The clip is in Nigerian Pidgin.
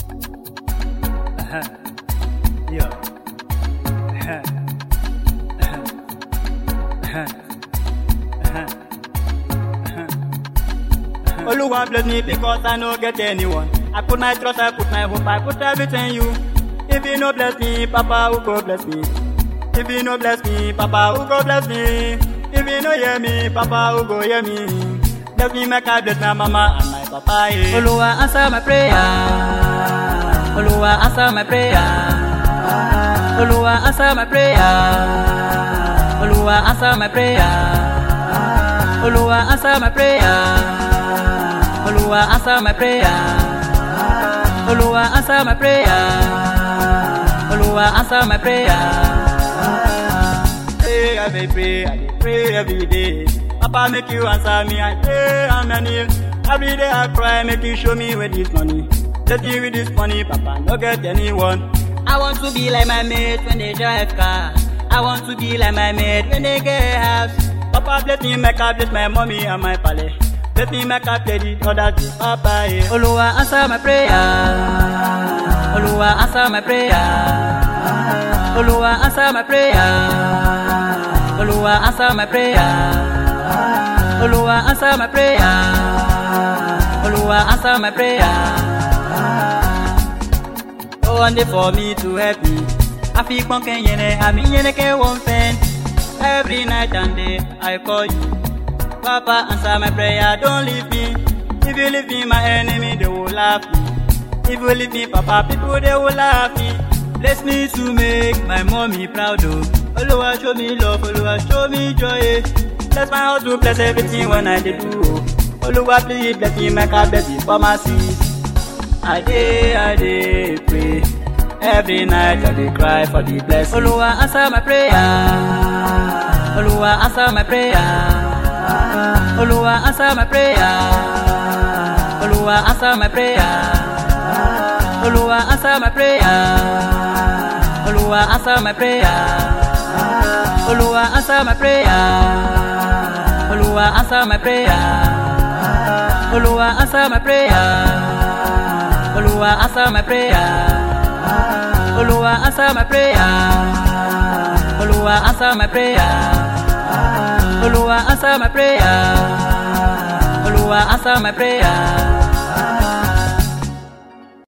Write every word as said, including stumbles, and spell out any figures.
Uh-huh. Yo. Uh-huh. Uh-huh. Uh-huh. Uh-huh. Oluwa bless me because I no get anyone. I put my trust, I put my hope, I put everything in you. If you no bless me, Papa, who go bless me? If you no bless me, Papa, who go bless me? If you no hear me, Papa, who go hear me? Bless me, make I bless my mama and my papa. Yeah. Oluwa answer my prayer. Oluwa answer my prayer. Oluwa answer my prayer. Oluwa answer my prayer. Oluwa answer my prayer. Oluwa answer my prayer. Oluwa answer my prayer. Oluwa answer my prayer. Pray, I dey pray, I dey pray every day. Papa make you answer me, I pray how many. Every day I cry, make you show me where this money. Let me with this money, Papa, no get anyone. I want to be like my mate when they drive car. I want to be like my mate when they get house. Papa bless me, make I bless my mommy and my pale. Let me make I play the other day, Papa. Yeah. Oluwa answer my prayer. Oluwa answer my prayer. Oluwa answer my prayer. Oluwa answer my prayer. Oluwa answer my prayer. Oluwa answer my prayer. Oh, one day for me to help me. I feel pumpkin yene, I mean yene ke one fan. Every night and day I call you. Papa answer my prayer, don't leave me. If you leave me, my enemy they will laugh me. If you leave me, Papa, people they will laugh me. Bless me to make my mommy proud oh. Oluwa show me love, Oluwa show me joy. Bless my house to bless everything when I do. Oluwa please bless me, make I bless the pharmacy. I dey, I dey pray. Every night I dey cry for the blessing. Oluwa answer my prayer. Oluwa answer my prayer. Oluwa answer my prayer. Oluwa answer my prayer. Oluwa answer my prayer. Oluwa answer my prayer. Oluwa answer my prayer. Oluwa answer my prayer. Oluwa answer my prayer. Oluwa answer my prayer. Oluwa answer my prayer. Oluwa answer my prayer. Oluwa answer my prayer. Oluwa answer my prayer.